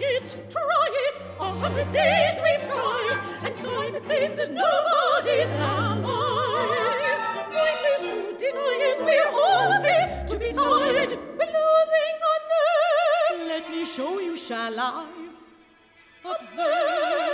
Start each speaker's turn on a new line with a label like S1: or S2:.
S1: try it. 100 days we've tried, and time it seems is nobody's ally. Pointless to deny it, we're all fit to be tied. We're losing our nerve. Let me show you, shall I? Observe.